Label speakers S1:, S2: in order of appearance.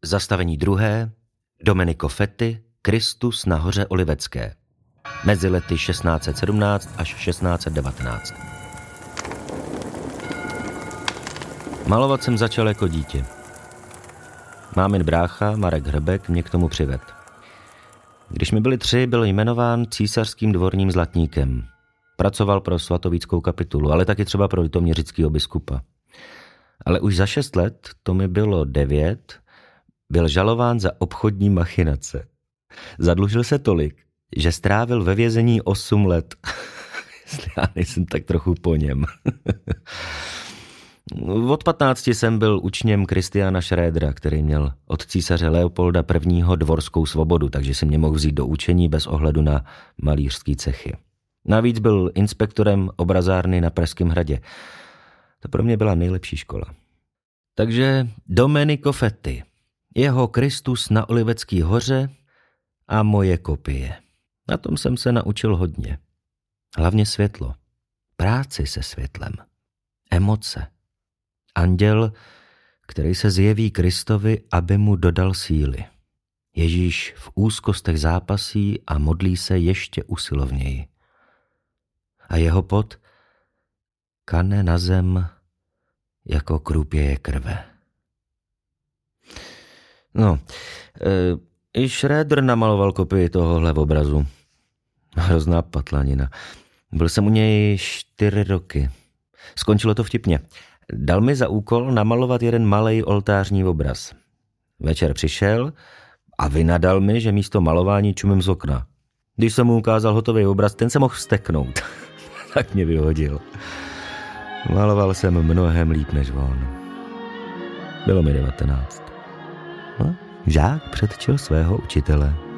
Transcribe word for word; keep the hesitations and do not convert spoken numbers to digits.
S1: Zastavení druhé. Domenico Fetti, Kristus na hoře Olivecké. Mezi lety šestnáct set sedmnáct až šestnáct set devatenáct. Malovat jsem začal jako dítě. Mámin brácha, Marek Hrbek, mě k tomu přived. Když mi byli tři, byl jmenován císařským dvorním zlatníkem. Pracoval pro svatovíckou kapitulu, ale taky třeba pro litoměřického biskupa. Ale už za šest let, to mi bylo devět, byl žalován za obchodní machinace. Zadlužil se tolik, že strávil ve vězení osm let. Jestli já nejsem tak trochu po něm. Od patnácti jsem byl učněm Kristiána Schrödera, který měl od císaře Leopolda prvního dvorskou svobodu, takže si mě mohl vzít do učení bez ohledu na malířský cechy. Navíc byl inspektorem obrazárny na Pražském hradě. To pro mě byla nejlepší škola. Takže Domenico Fetti, jeho Kristus na Olivecké hoře a moje kopie. Na tom jsem se naučil hodně. Hlavně světlo. Práci se světlem. Emoce. Anděl, který se zjeví Kristovi, aby mu dodal síly. Ježíš v úzkostech zápasí a modlí se ještě usilovněji. A jeho pot kane na zem jako krupěje krve. No, e, i Schröder namaloval kopii tohohle obrazu. Hrozná patlanina. Byl jsem u něj čtyři roky. Skončilo to vtipně. Dal mi za úkol namalovat jeden malej oltářní obraz. Večer přišel a vynadal mi, že místo malování čumím z okna. Když jsem mu ukázal hotový obraz, ten se mohl vzteknout. Tak mě vyhodil. Maloval jsem mnohem líp než on. Bylo mi devatenáct. No, žák předčil svého učitele.